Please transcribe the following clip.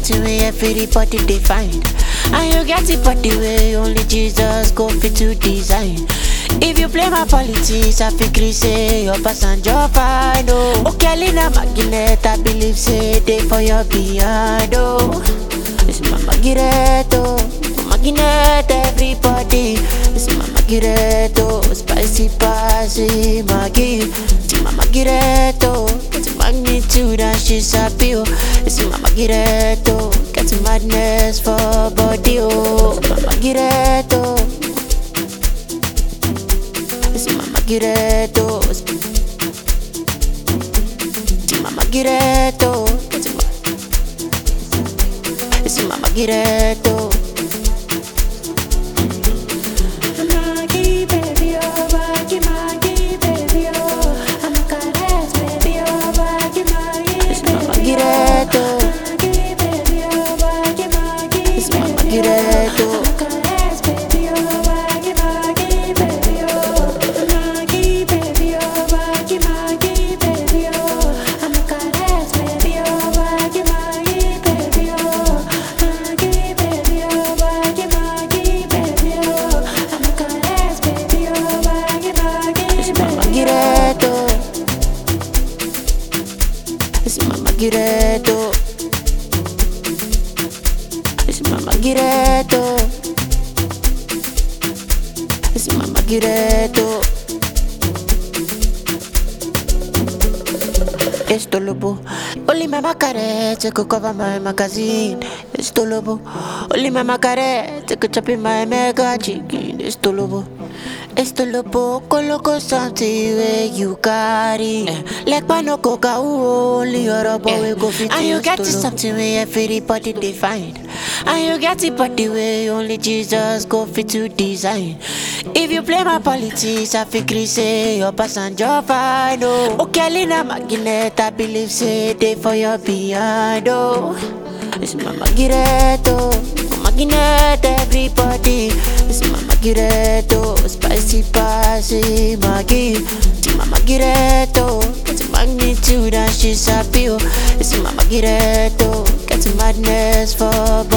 something where everybody they find. And you get it body way only Jesus go fit to design. If you play my politics, I figure say your passenger fine. Oh, okay, Lina Magnet, I believe say they for your behind. Oh, it's Mama Gireto, Magnet, everybody. It's Mama Gireto, spicy passy Maggie. It's Mama Gireto, it's magnitude and she's happy. Oh, it's Mama Gireto, get madness for body. Oh, Mama Gireto. It's Mama Gireto. It's Mama Gireto. It's Mama Gireto. Maggie, baby, oh, Maggie, baby, oh. I'm a caress, baby, oh, Maggie, It's Mama Gireto. Maggie, baby, oh, Maggie, It's Mama Gireto. I'm a caress, baby, oh, Maggie, baby, oh. Maggie, baby, oh, Maggie, baby, oh. I'm a caress, baby, oh, Maggie, baby, oh. Maggie, baby, oh, Maggie, baby, oh. I'm a caress, baby, oh, It's Mama baby, Gireto. It's Mama Gireto. It's Mama Gireto. It's Mama Gireto. Esto lobo, only Mama Carette could cover my magazine. Esto lobo, only Mama Carette could chop in my mega chicken. Esto lobo, coloco something where you carry. Like pano coca, only your boy we go fit. And you get to something where everybody they find. And you get it body way only Jesus go fit to design. If you play my politics, I figure say your passenger fine. Oh, okay, Lina Magnet, I believe say they for your behind. Oh, it's Mama Gireto, Magnet, everybody. It's Mama Gireto, spicy passy Maggie. It's Mama Gireto, it's magnitude and she's happy. Oh, it's Mama Gireto, get madness for